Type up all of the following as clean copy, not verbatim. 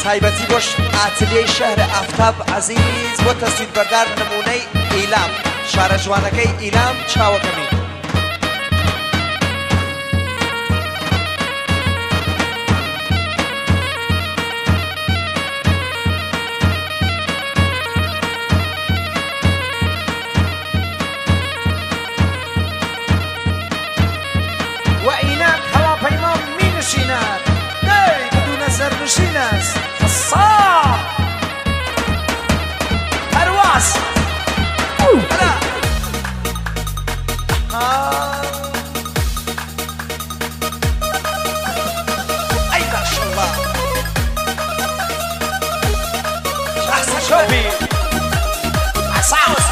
تایبەتی بۆش ئاتلیەی شەهرە ئافتاب عەزیز بۆ تەسوید بەردار نمونەی ئیلام شارە جوانەکەی ئیلام چاوەکەمی وعیناک هەواپەیمان مینشینات دەی بدونە سەرنشینەس الصاح پەرواز هەلا ئەی ماشەڵڵا ئەحسن شۆبی ئەساس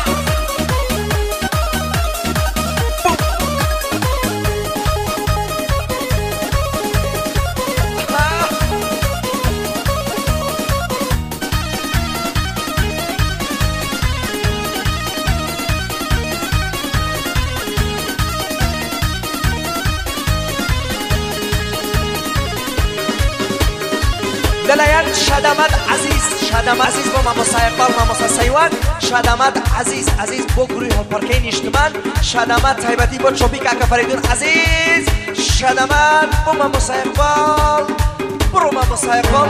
لەلایەن شادامەت عەزیز بۆ مامۆستا ئیقبال مامۆستا سەیوان شادامەت عەزیز بۆ گروهی هەڵپەڕکەی نیشتمان شادامەت تایبەتی بۆ چۆپی کاکە فەریدون عەزیز شادامەت بۆ مامۆستا ئیقبال بڕۆ مامۆستا ئیقبال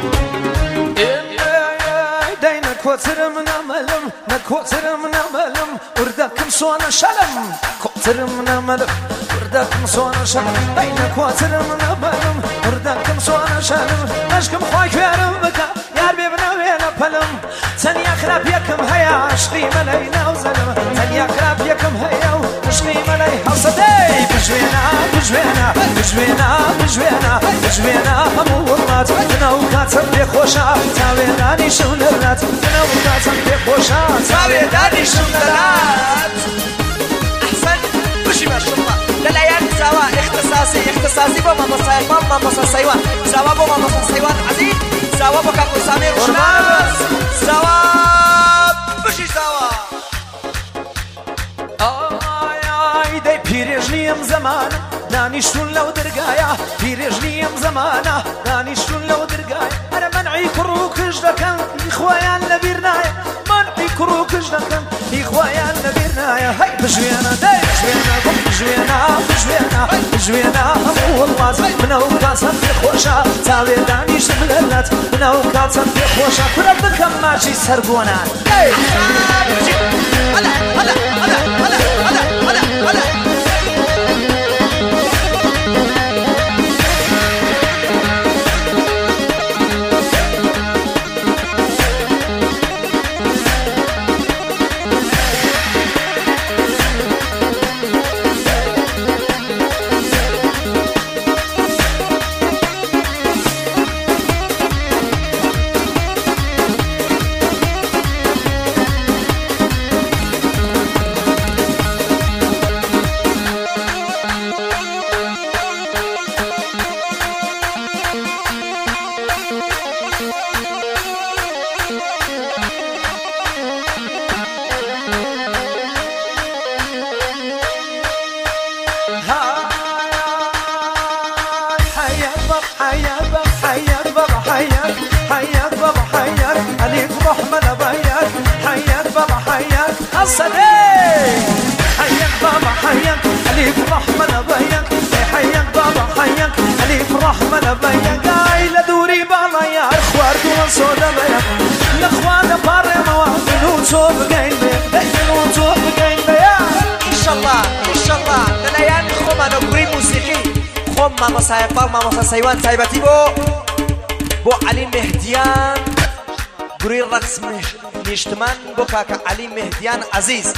دەی نەکۆترم نەمەلم نەکۆترم نەمەلم وردەکەم سۆنە شەلم کۆترم نەمەلم وردەکەم سۆنە شەلم دەی نەکۆترم نەمەلم وردەکەم سۆنە شەلم عەشقم خوای کوێرم بکە یار بێ بنەوێنە پەلم تەنیا خراپ یەکم هەیە عشقی مەلەی ناو زەلم تەنیا خراپ یەکم هەیە و عشقی مەلەی هەڵسە دەی بژوێنە بژوێنە بژوێنە بژوێنە بژوێنە هەموو وڵات بنەو کاتم پێ خۆشە تاوێنانیشم لەلات بنەو کاتم پێ خۆشە تاوێنانیشم لەلات ئەحسەن بشی ماشەڵڵا لەلایەن زاوا اختصاصی بۆ مامۆستا ئیقبال مامۆستا سەیوان زاوا بۆ مامۆستا سەیوان عەزیز زاوا بۆ کاکو سامێ ڕۆژناس زاوا بشی زاوا ئای دەی پیرێژ نیم زەمانە دانیشتون لەو دەرگایە پیرێژ نیم زەمانە دانیشتون لەو دەرگایە هەرە مەنعی کوڕ و کژ دەکەن هی خۆیان لەبیر نایە مەنعی کوڕ و کژ دەکەن هی خۆیان لەبیر نایە هەی بژوێنە دەی بژوێنە گوم بژوێنە بژوێنە بژوێنە هەموو وڵات منە و کاتم پێ خۆشە تاوێ دانیشتم لەلات منە و کاتم پێ خۆشە کورە بکەم ماچی سەرگۆنان هەلا هەلا هەلا هەلا هەلا هەلا هەلا حياك بابا حياك عليك رحمة بياك حياك بابا حياك الصديق حياك بابا حياك عليك رحمة بياك حياك بابا حياك عليك رحمة بياك عيلة دوري بالا يا اخوار دون صودا بياك الاخوان باري موافن وصوب قاين بياك وصوب قاين بياك ان شاء الله لەلایەن خۆمانە گوڕی موسیقی خۆم مامۆستا ئیقبال مامۆستا سەیوان تایبەتی بۆ عەلی مهدیان گوڕی ڕەقس نیشتمان بۆ کاکە عەلی مهدیان عەزیز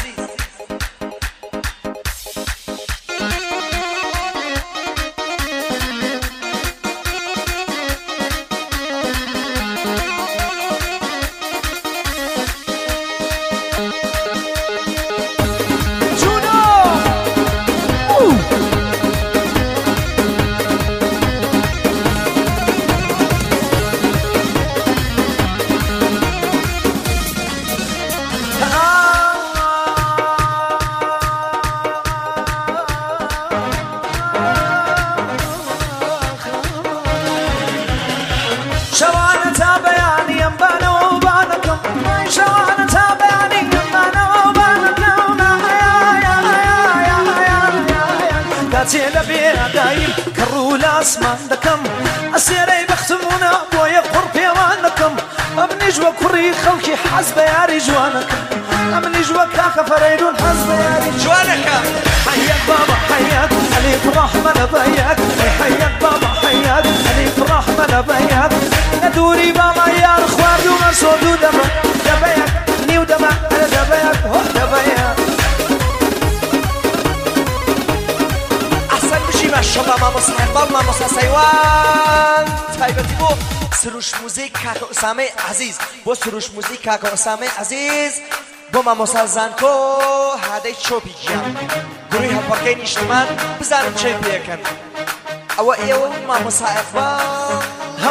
لبي دايم كرول اسمان دكم اسيري بختمونا بويا قربي وانكم ابني جوا كري خلقي حسب يا رجوانك ابني جوا كاكا فريدون حسب يا جوانك حياك بابا حياك عليك رحمة لبياك حياك بابا حياك عليك رحمة لبياك ندوري بابا يا اخوان دوما صودو دبا دبياك نيو دبا انا دبياك هو دبياك احسن بشي ما شما ما مصحبان ما مصحسيوان تايبتي بو سروش موزیک کاکا اسامه عزیز بو سروش موزیک کاکا اسامه عزیز بو ما مسازن کو هاده چوبی جام گروه هپارکه نیشتمان بزنم چه بیکن او ایو ما مصاحبان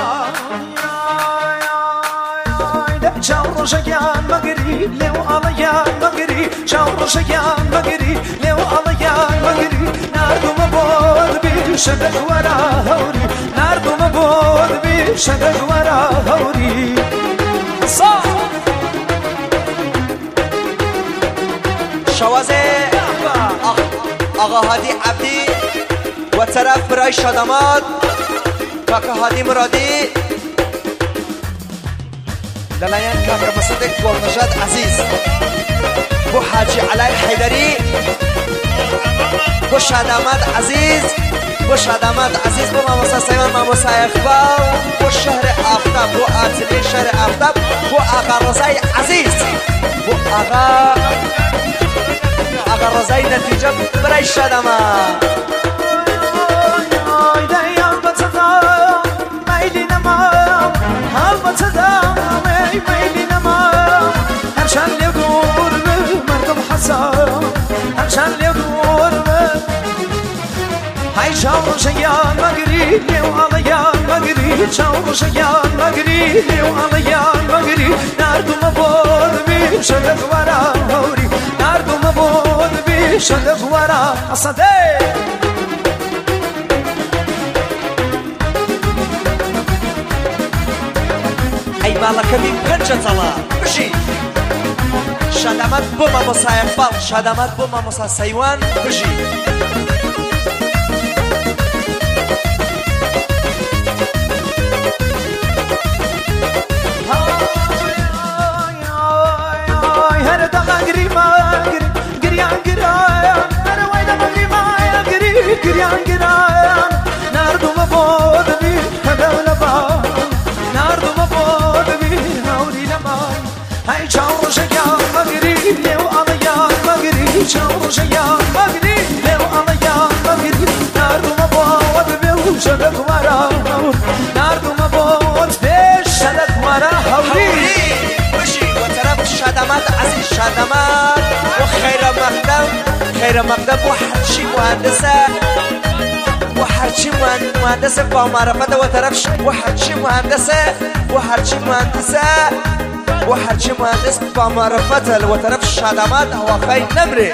شاور شجان مقري لو عليان مقري شاور شجان مقري لو عليان مقري ناردو مبود بشدق ورا هوري ناردو مبود بشدق ورا هوري صح شوازه آقا هادی عبدی و طرف برای شادامات کاکا هادی مرادی للايان كاميرا مصدق ورنجاد عزيز بو حاجي علاء الحيدري بو شادامات عزيز بو شادامات عزيز بو ماموسا سيمان ماموسا اخبار بو شهر آفتاب بو آتلي شهر آفتاب بو آقا رزاي عزيز بو آقا رزاي نتيجة براي شادامات عشان يدور بمركب حسن عشان يدور هاي شاور شيان مقري لو عليان مقري شاور شيان مقري لو عليان مقري ناردو مبور بشدق ورا هوري ناردو مبور بشدق ورا أصدق أي مالك من بنجة طلا بشي شادامات بو ماموسا اقبال شادامات بو ماموسا سيوان بشي هر دقا قري ما قريان قريان هر ويدا ما قري ما قريان قريان ناردو مبود بي هذا ولبان ناردو مبود بي هوري لمان هاي شاور شجان مقري لو عليان مقري شاور شجان مقري لو عليان مقري ناردو مبود بي شدق ورا ناردو مبود بي شدق ورا هوري بشي وطرف شادامات عزيز شادامات وخير مقدم وحرشي مهندسة وحرشي مهندسة بمعرفة وطرف وحرشي مهندسة وحرشي مهندس بمعرفة وطرف شادامات هو خير نمري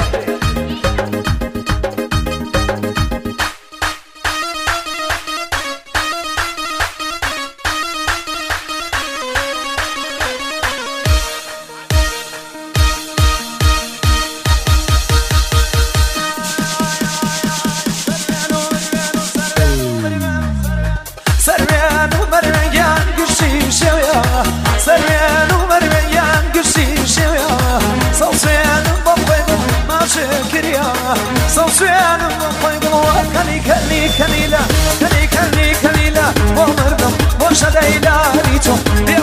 صوصيان بطيقوا كني كنيلا ومردم وشديلا ريتو